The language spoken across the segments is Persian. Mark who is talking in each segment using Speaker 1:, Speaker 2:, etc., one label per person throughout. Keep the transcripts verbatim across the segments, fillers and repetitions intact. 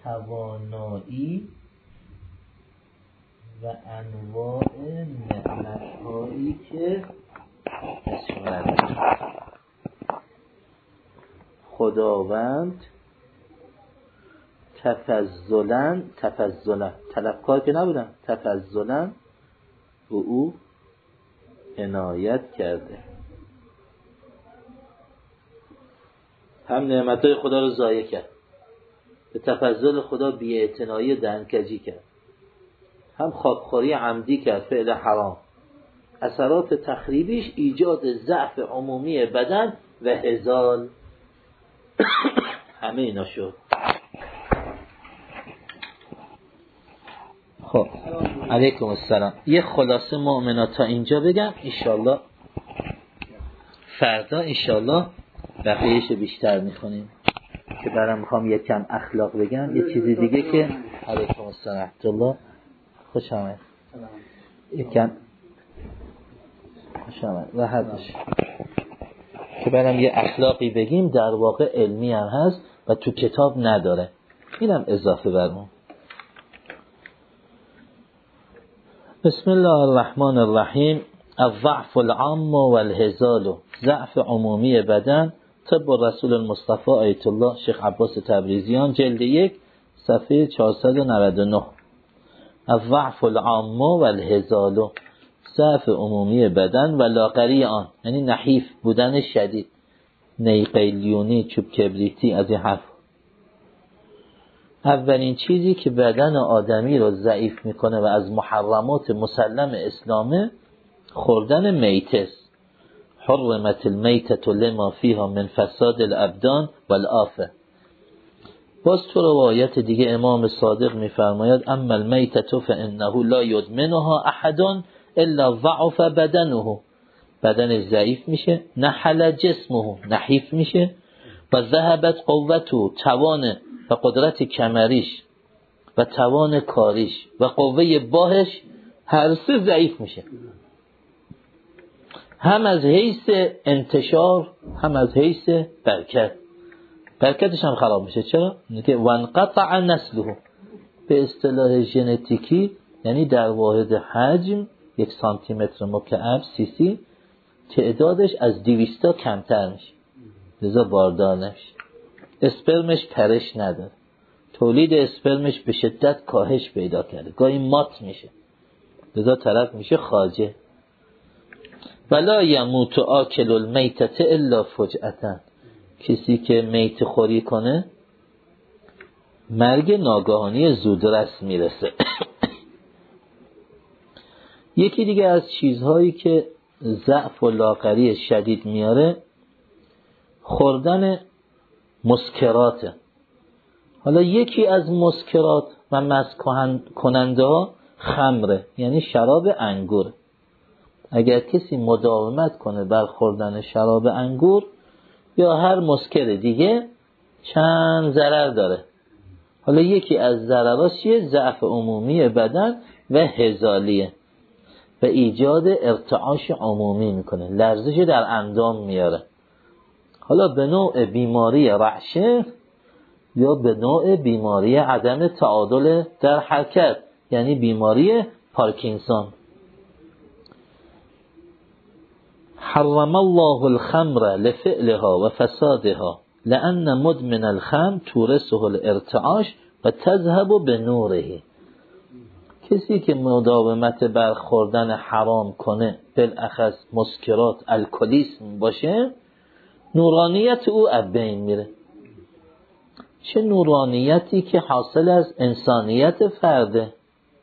Speaker 1: توانایی و انواع نعمت‌هایی که اسمت خداوند تفضلاً تفضلاً طلبکار که نبودن، تفضلاً به او عنایت کرده. هم نعمتهای خدا رو ضایع کرد، به تفضل خدا بی‌اعتنایی و دهنکجی کرد، هم خوابخوری عمدی کرد، فعل حرام. اثرات تخریبیش ایجاد ضعف عمومی بدن و هزال. همه اینا شد. خب علیکم السلام. یه خلاصه مؤمنا تا اینجا بگم، انشالله فردا انشالله بقیهش بیشتر میخونیم، که برام میخوام یک کم اخلاق بگم. یه چیزی دیگه که علیکم السلام ورحمت الله، خوش آمد. یک کم خوش آمد راحت باش، که برام یه اخلاقی بگیم در واقع علمی هم هست و تو کتاب نداره، اینم اضافه بر اون. بسم الله الرحمن الرحیم. الضعف العام والهزال، ضعف عمومی بدن. طب رسول المصطفى آیت الله شیخ عباس تبریزیان، جلد یک صفحه چهارصد و نود و نه. الضعف العام والهزال، ضعف عمومی بدن و لاغری آن، یعنی نحیف بودن شدید، نیقیلیونی، چوب کبریتی، از این حرف. اولین چیزی که بدن آدمی رو ضعیف میکنه و از محرمات مسلم اسلامه خوردن میته است. حرمت المیتة لما فیها من فساد الابدان والآفه. باز تو روایت دیگه امام صادق میفرماید اما المیتة فانه لا یدمنها احد الا ضعف بدنه. بدن ضعیف میشه، نحل جسمه، نحیف میشه، و ذهبت قوته، توان و قدرت کمریش و توان کاریش و قوه باهش هر سه ضعیف میشه، هم از حیث انتشار هم از حیث برکت. برکتش هم خراب میشه. چرا؟ میگه وانقطع نسله، به اصطلاح ژنتیکی یعنی در واحد حجم یک سانتی متر مکعب سی سی تعدادش از دویستا کمتر میشه، لذا باردار نمیشه. اسپرمش پرش نداره، تولید اسپرمش به شدت کاهش پیدا کرده، گاهی مات میشه، لذا طرف میشه خاجه. ولا یموت آکل المیتة الا فجأة، کسی که میت خوری کنه مرگ ناگهانی زودرس میرسه. یکی دیگه از چیزهایی که ضعف و لاغری شدید میاره خوردن مسکراته. حالا یکی از مسکرات و مست کننده ها خمره، یعنی شراب انگور. اگر کسی مداومت کنه بر خوردن شراب انگور یا هر مسکر دیگه چند ضرر داره. حالا یکی از ضرراش چیه؟ ضعف عمومی بدن و هزالیه و ایجاد ارتعاش عمومی میکنه، لرزش در اندام میاره. حالا به نوع بیماری رعشه یا به نوع بیماری عدم تعادل در حرکت، یعنی بیماری پارکینسون. حرم الله الخمر لفعلها و فسادها لأن مدمن الخمر تورثه الارتعاش و تذهب به نوره. کسی که مداومت بر خوردن حرام کنه، بالاخص مسکرات، الکلیسم باشه، نورانیت او از بین میره. چه نورانیتی که حاصل از انسانیت فرده،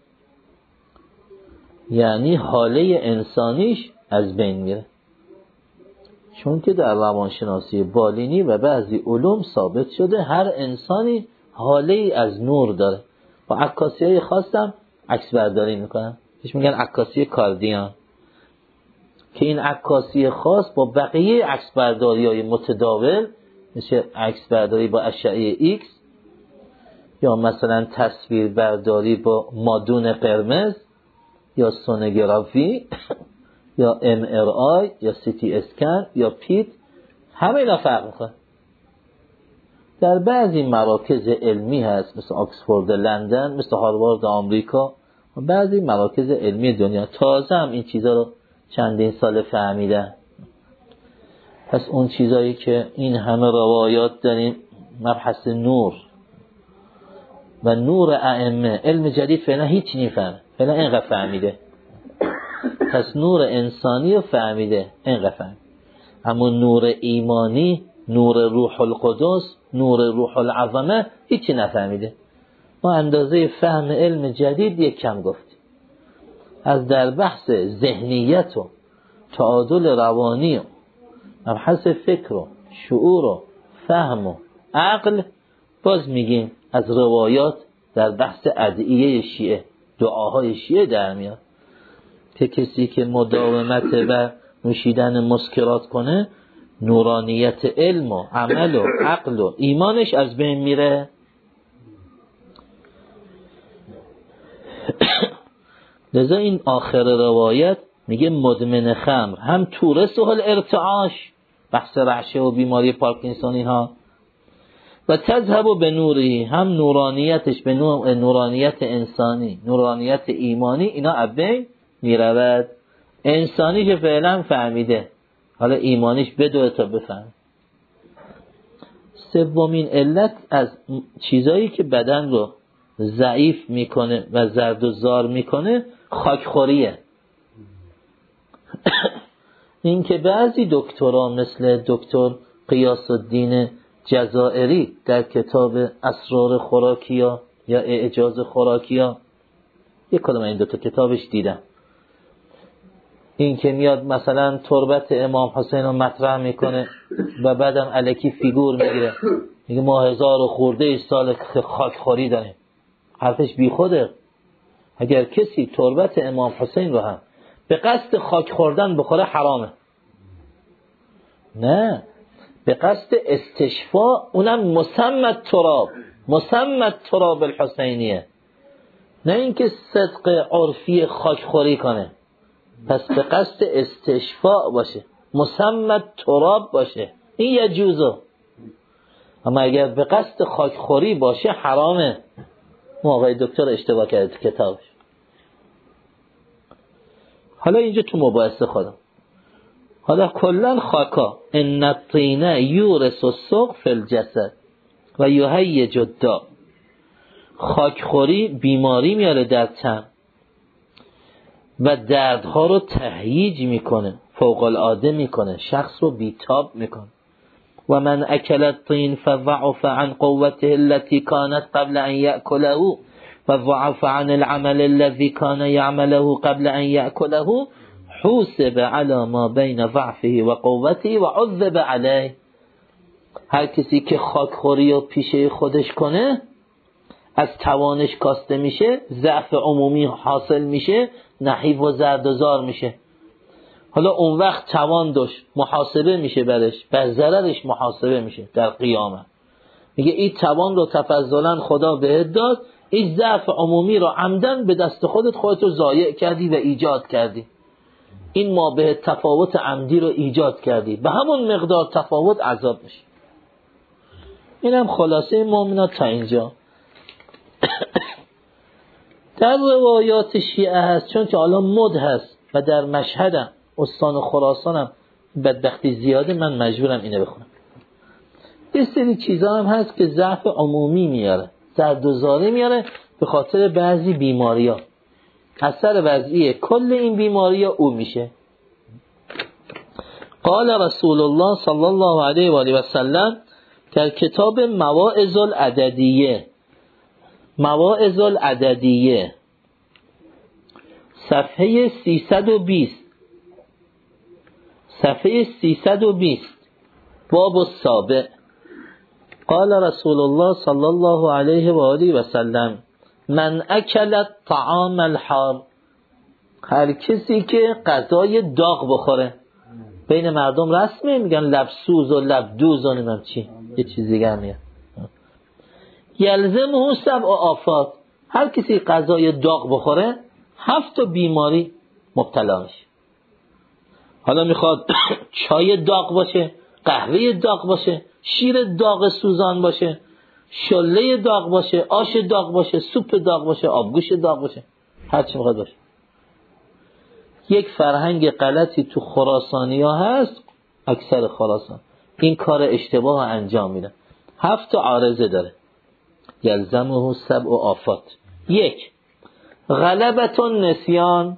Speaker 1: یعنی حاله انسانیش از بین میره. چون که در روانشناسی بالینی و بعضی علوم ثابت شده هر انسانی حاله از نور داره. با عکاسی های خاصم عکس برداری میکنن، بهش میگن عکاسی کاردیان، که این عکاسی خاص با بقیه عکس برداری های متداول مثل عکس برداری با اشعه ایکس یا مثلا تصویر برداری با مادون قرمز یا سونوگرافی یا ام ار آی یا سی تی اسکن یا پیت، همه اینا فرق میکنه. در بعضی مراکز علمی هست مثل آکسفورد لندن، مثل هاروارد آمریکا و بعضی مراکز علمی دنیا تازه هم این چیزا رو چندین سال فهمیدن. پس اون چیزایی که این همه روایات داریم، مبحث نور و نور ائمه، علم جدید فعلا هیچ نمیفهمه، فعلا اینقدر فهمیده. پس نور انسانی رو فهمیده، اینقدر فهمیده. اما نور ایمانی، نور روح القدس، نور روح العظمه هیچی نفهمیده. ما اندازه فهم علم جدید یک کم گفتیم. از در بحث ذهنیت و تعادل روانی و مبحث فکر و شعور و فهم و عقل باز میگیم از روایات در بحث ادعیه شیعه، دعاهای شیعه در میاد که کسی که مداومت و نوشیدن مسکرات کنه، نورانیت علم و عمل و عقل و ایمانش از بین میره. لذا این آخر روایت میگه مدمن خمر هم تورثه الارتعاش، بحث رعشه و بیماری پارکینسون اینها، و تذهب به نوری، هم نورانیتش به نوع نورانیت انسانی، نورانیت ایمانی اینا از بین میرود. انسانی که فعلا فهمیده، حالا ایمانیش بدوه تا بفهم. سومین علت از چیزایی که بدن رو ضعیف میکنه و زرد و زار میکنه خاکخوریه. این که بعضی دکترها مثل دکتر قیاس الدین جزائری در کتاب اسرار خوراکیا یا اعجاز خوراکیا، یک کلمه این دوتا کتابش دیدم، این که میاد مثلا تربت امام حسین رو مطرح میکنه و بعدم الکی فیگور میگیره، میگه ما هزار و خورده سال خاکخوری داریم. حرفش بی خوده. اگر کسی تربت امام حسین رو هم به قصد خاک خوردن بخوره حرامه. نه، به قصد استشفاء، اونم مسمت تراب، مسمت تراب الحسینیه، نه اینکه صدق عرفی خاکخوری کنه. پس به قصد استشفاء باشه، مسمت تراب باشه، این یجوزه. اما اگر به قصد خاکخوری باشه حرامه. موقع دکتر اشتباه کرده تو کتابش. حالا اینجا تو مباحثه خودم، حالا کلن خاکا ان الطین یورث السق فی الجسد و یهیج الداء، خاکخوری بیماری میاره در تن و دردها رو تهییج میکنه، فوق العاده میکنه، شخص رو بیتاب میکنه. و من اکل الطین فضعف عن قوته التي كانت قبل ان یأکله و ضعف عن العمل الذي كان يعمله قبل ان یأکله حوسب على ما بین ضعفه و قوته و عذب علیه. هر کسی که خاکخوری رو پیشه خودش کنه از توانش کاسته میشه، ضعف عمومی حاصل میشه، نحیف و زرد و زار میشه. حالا اون وقت توان داشت، محاسبه میشه برش، بر ضررش محاسبه میشه در قیامت. میگه این توان رو تفضلا خدا بهت داد، این ضعف عمومی رو عمدن به دست خودت خودت رو ضایع کردی و ایجاد کردی. این ما به تفاوت عمدی رو ایجاد کردی، به همون مقدار تفاوت عذاب میشه. اینم خلاصه مؤمنات تا اینجا. در روایات شیعه هست، چون که حالا مد هست و در مشهدم استان خراسانم بدبختی زیاده، من مجبورم اینو بخونم. یه سری چیزا هم هست که ضعف عمومی میاره، زرد و زاری میاره به خاطر بعضی بیماری‌ها. اثر وضعی کل این بیماری‌ها او میشه. قال رسول الله صلی الله علیه و آله و سلم در کتاب مواعظ العددیه، مواعظ العددیه صفحه سیصد و بیست، صفحه سیصد و بیست، باب السابع، قال رسول الله صلی الله علیه و آله و سلم من اکل الطعام الحار، هر کسی که غذای داغ بخوره. بین مردم رسمه میگن لبسوز و لبدوز و نمیم چی، یه چیز دیگه هم میگن. یلزمه سبع آفات، هر کسی غذای داغ بخوره هفت تا بیماری مبتلا میشه. حالا میخواد چای داغ باشه، قهوه داغ باشه، شیر داغ سوزان باشه، شله داغ باشه، آش داغ باشه، سوپ داغ باشه، آبگوشت داغ باشه، هر چی میخواد باشه. یک فرهنگ غلطی تو خراسانی ها هست، اکثر خراسان این کار اشتباه انجام میدن. هفت عارضه داره، یلزمه سبع آفات. یک، غلبت النسیان،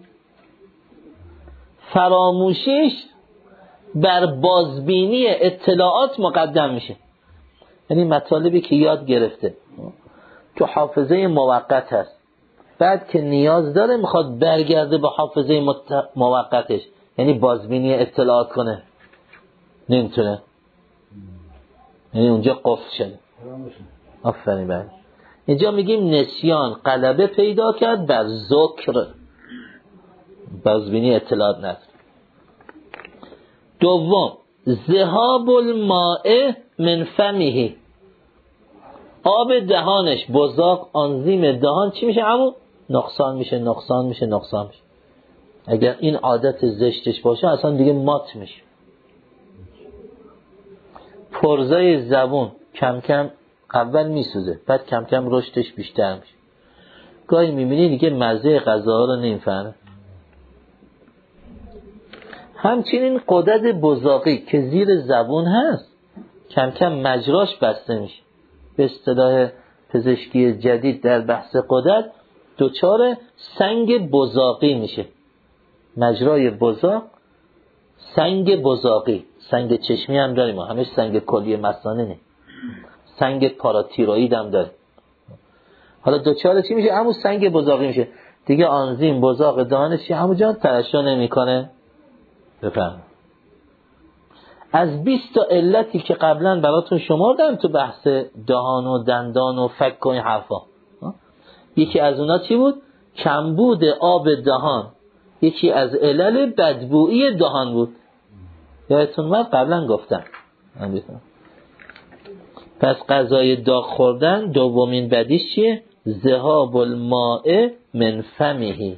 Speaker 1: فراموشیش بر بازبینی اطلاعات مقدم میشه. یعنی مطالبی که یاد گرفته تو حافظه موقت هست، بعد که نیاز داره میخواد برگرده به حافظه موقتش، یعنی بازبینی اطلاعات کنه، نمیتونه، یعنی اونجا قفل شده. آفرین. بعد اینجا میگیم نسیان غلبه پیدا کرد بر ذکر، بازبینی اطلاعات نداره. دوم، ذهاب الماء من فمه، آب دهانش، بزاق آنزیم دهان چی میشه؟ همون نقصان میشه، نقصان میشه، نقصان میشه. اگر این عادت زشتش باشه اصلا دیگه مات میشه. پرزای زبون کم کم اول میسوزه، بعد کم کم رشدش بیشتر میشه. گاهی میبینی دیگه مزه غذاها رو نمیفهمه. همچنین غدد بزاقی که زیر زبون هست کم کم مجراش بسته میشه. به اصطلاح پزشکی جدید در بحث غدد دچار سنگ بزاقی میشه. مجرای بزاق، سنگ بزاقی، سنگ چشمی هم داریم، همش سنگ کلیه مثانه نه، سنگ پاراتیروئید هم داره. حالا دچار چی میشه؟ همون سنگ بزاقی میشه دیگه. آنزیم بزاق دهانش چی همون جا ترشح نمیکنه. بفهم. از بیست تا علتی که قبلا براتون شمردم تو بحث دهان و دندان و فک و این حرفا، یکی از اونا چی بود؟ کمبود آب دهان یکی از علل بدبویی دهان بود. یادتون من قبلا گفتم. پس غذای داغ خوردن دومین بدیش چیه؟ ذهاب الماء من فمه.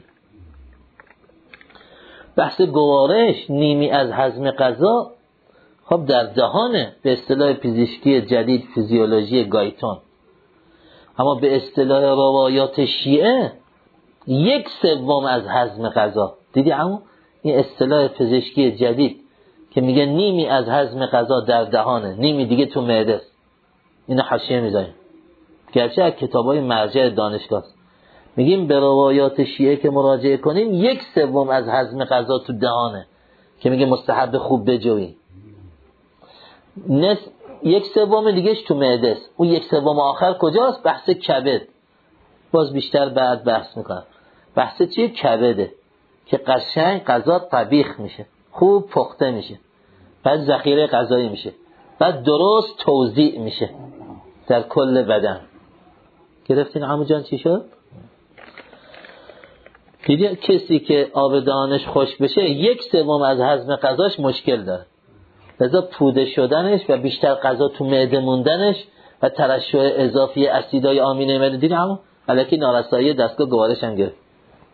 Speaker 1: بحث گوارش، نیمی از هضم غذا خب در دهانه به اصطلاح پزشکی جدید، فیزیولوژی گایتون. اما به اصطلاح روایات شیعه یک سوم از هضم غذا. دیدی اما این اصطلاح پزشکی جدید که میگه نیمی از هضم غذا در دهانه، نیمی دیگه تو معده است. اینو حاشیه میذاریم، گرچه از کتابای مرجع دانشگاه میگیم به روایات شیعه که مراجعه کنیم یک سوم از هضم غذا تو دهانه که میگه مستحب خوب بجوی. نصف یک سوم دیگهش تو معده است. اون یک سوم آخر کجاست؟ بحث کبد. باز بیشتر بعد بحث میکنم. بحث چیه؟ کبده که قشنگ غذا طبیخ میشه، خوب پخته میشه، بعد ذخیره غذایی میشه، بعد درست توزیع میشه در کل بدن. گرفتین عمو جان چی شد؟ دیدی کسی که آب دهانش خوش بشه یک سوم از هضم غذاش مشکل داره، لذا پوده شدنش و بیشتر غذا تو معده موندنش و ترشح اضافی اسیدای آمینه معده. دیدی عمو الکی نارسایی دستگاه گوارش هم گرفت.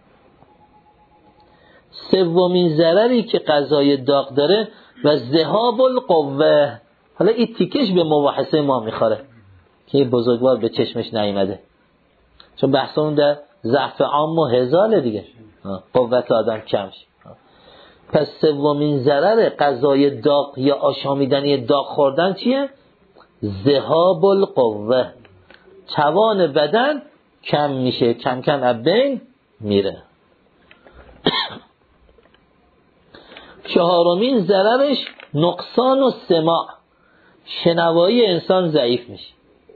Speaker 1: سومین ضرری که غذای داغ داره و ذهاب القوه. حالا این تیکش به مباحثه ما میخوره که بزرگوار به چشمش نیامده، چون بحثمون در ضعف عام و هزال دیگه، قوت آدم کمش. پس سومین ضرر غذای داغ یا آشامیدنی داغ خوردن چیه؟ ذهاب القوه. توان بدن کم میشه، کم کم از بین میره. چهارمین ضررش نقصان و سماع، شنوایی انسان ضعیف میشه.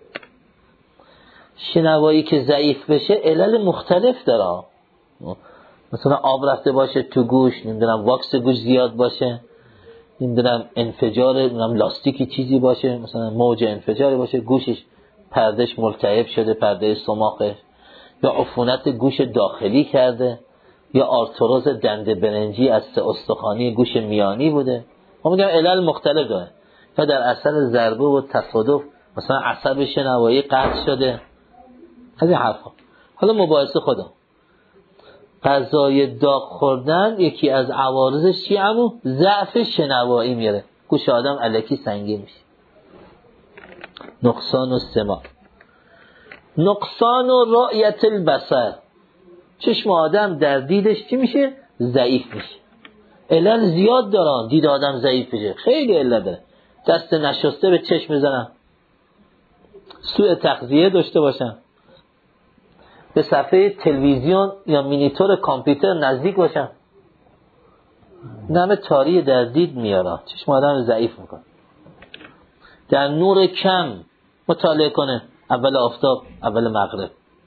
Speaker 1: شنوایی که ضعیف بشه علل مختلف داره، مثلا آب رفته باشه تو گوش، نمیدونم واکس گوش زیاد باشه، نمیدونم انفجار نمیدونم لاستیکی چیزی باشه، مثلا موج انفجاری باشه، گوشش پردهش ملتهب شده، پرده سماقش، یا عفونت گوش داخلی کرده، یا آرتروز دنده برنجی از سه استخوانی گوش میانی بوده. ما میگم علل مختلف داره، یا در اثر ضربه و تصادف مثلا عصب شنوایی قطع شده، از این حرفا. حالا مباحثه خدا، غذای داغ خوردن یکی از عوارضش چی عمو؟ ضعف شنوایی میاره. گوش آدم الکی سنگین میشه. نقصان السماع، نقصان رؤیت البصر، چشم آدم در دیدش چی میشه؟ ضعیف میشه. علل زیاد دارن دید آدم ضعیف میشه، خیلی علت داره. دست نشسته به چشم بزنن، سوء تغذیه داشته باشن، به صفحه تلویزیون یا مینیتور کامپیوتر نزدیک باشن، نم تاری در دید میارن، چشم آدم ضعیف میکنه. در نور کم مطالعه کنه، اول آفتاب اول مغرب.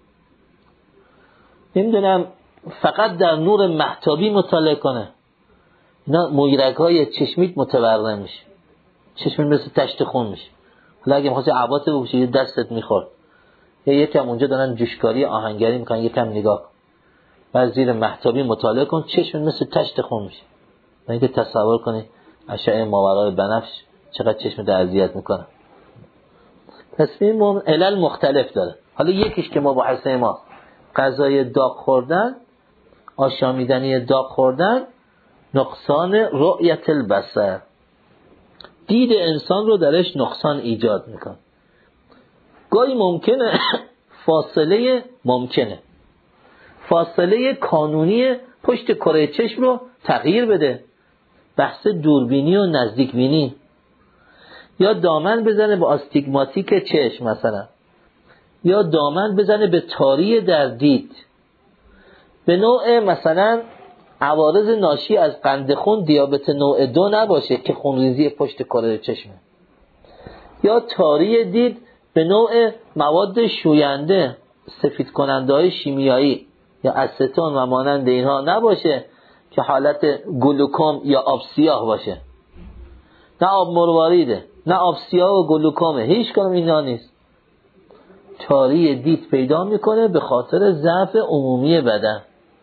Speaker 1: نمیدونم فقط در نور مهتابی مطالعه کنه، اینا مویرگ های چشمیت متورم میشه، چشمت مثل تشت خون میشه. حالا اگه میخواستی عباطه بپوشی یه دستت میخورد، یا یکم اونجا دارن جوشکاری آهنگری میکنن یکم نگاه کن، بعد زیر مهتابی مطالعه کن، چشمت مثل تشت خون میشه. اینکه تصور کنی اشعه ماورای بنفش چقدر چشمت اذیت میکنه. پس این علل مختلف داره. حالا یکیش که مباحثه ما غذای داغ خوردن، آشامیدنی داغ خوردن، نقصان رؤیت البصر، دید انسان رو درش نقصان ایجاد میکنه. گاهی ممکنه فاصله ممکنه فاصله کانونی پشت کره چشم رو تغییر بده، بحث دوربینی و نزدیک بینی، یا دامن بزنه به آستیگماتیک چشم مثلا، یا دامن بزنه به تاری در دید، به نوع مثلا عوارض ناشی از قند خون دیابت نوع دو نباشه که خونریزی پشت کره چشمه، یا تاری دید به نوع مواد شوینده سفید کننده های شیمیایی یا استون و مانند اینها نباشه که حالت گلوکوم یا آب سیاه باشه. نه آب مرواریده، نه آب سیاه و گلوکومه، هیچ کنم اینا نیست. تاری دید پیدا میکنه به خاطر ضعف عمومی بدن.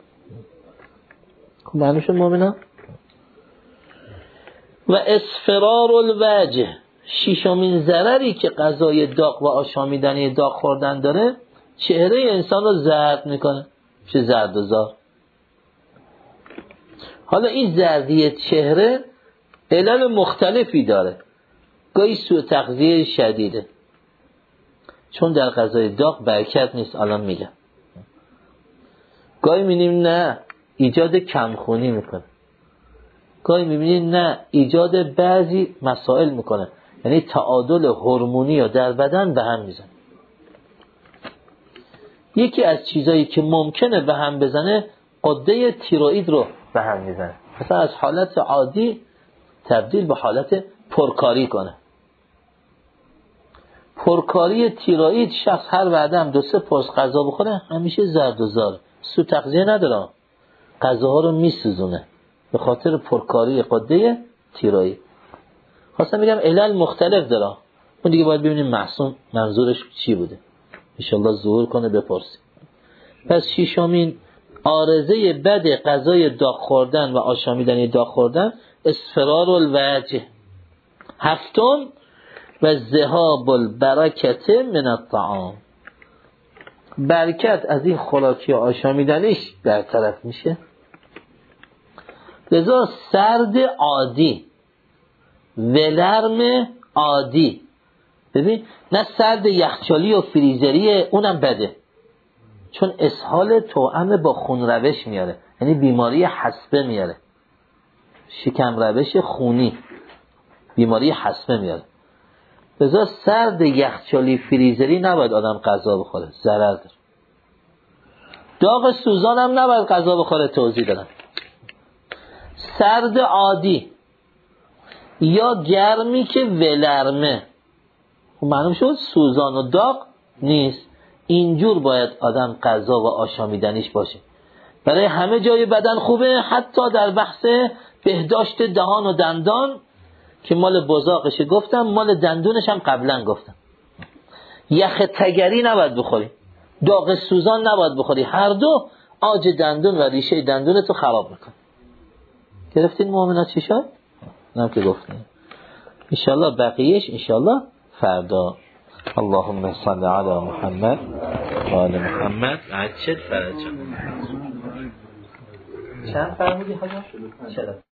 Speaker 1: خب معنی شد مومنان؟ و اصفرار الوجه، شیشمین ضرری که غذای داغ و آشامیدنی داغ خوردن داره، چهره انسان رو زرد میکنه، میشه زرد و زار. حالا این زردی چهره علل مختلفی داره. گاهی سوء تغذیه شدیده، چون در غذای داغ برکت نیست، الان میگم. گاهی میبینیم نه ایجاد کمخونی میکنه، گاهی میبینیم نه ایجاد بعضی مسائل میکنه، یعنی تعادل هورمونی رو در بدن به هم میزنه. یکی از چیزایی که ممکنه به هم بزنه غده تیروئید رو به هم میزنه، مثلا از حالت عادی تبدیل به حالت پرکاری کنه. پرکاری تیروئید، شخص هر بعدم دو سه پرس غذا بخوره همیشه زرد و زار، سوء تغذیه نداره، غذاها رو میسوزونه به خاطر پرکاری غده تیروئید. خواستم بگم علل مختلف داره، اون دیگه باید ببینیم معصوم منظورش چی بوده، ان شاءالله ظهور کنه بپرسیم. پس ششمین عارضه بد غذای داغ خوردن و آشامیدنی داغ خوردن اصفرار الوجه. هفتم و ذهاب البرکت من الطعام، برکت از این خوراکی آشامیدنیش برطرف میشه. لذا سرد عادی، ولرم عادی، ببین نه سرد یخچالی و فریزری اونم بده، چون اسهال توأم با خون روش میاره، یعنی بیماری حصبه میاره، شکم روش خونی بیماری حصبه میاره. لذا سرد یخچالی فریزری نباید آدم غذا بخوره، ضرر داره. داغ سوزان هم نباید غذا بخوره، توضیح دادم. سرد عادی یا گرمی که ولرمه، خب معلوم شد سوزان و داغ نیست. اینجور باید آدم غذا و آشامیدنیش باشه، برای همه جای بدن خوبه، حتی در بحث بهداشت دهان و دندان که مال بزاقش گفتم، مال دندونش هم قبلا گفتم. یخ تگری نباید بخوری، داغ سوزان نباید بخوری، هر دو آج دندون و ریشه دندونتو خراب میکن. گرفتین مؤمنات چی شد؟ نم که گفتیم انشالله بقیهش انشالله فردا. اللهم صل علی محمد و آل محمد. عجل فرجا. چند فرمودی حالا؟ چرا؟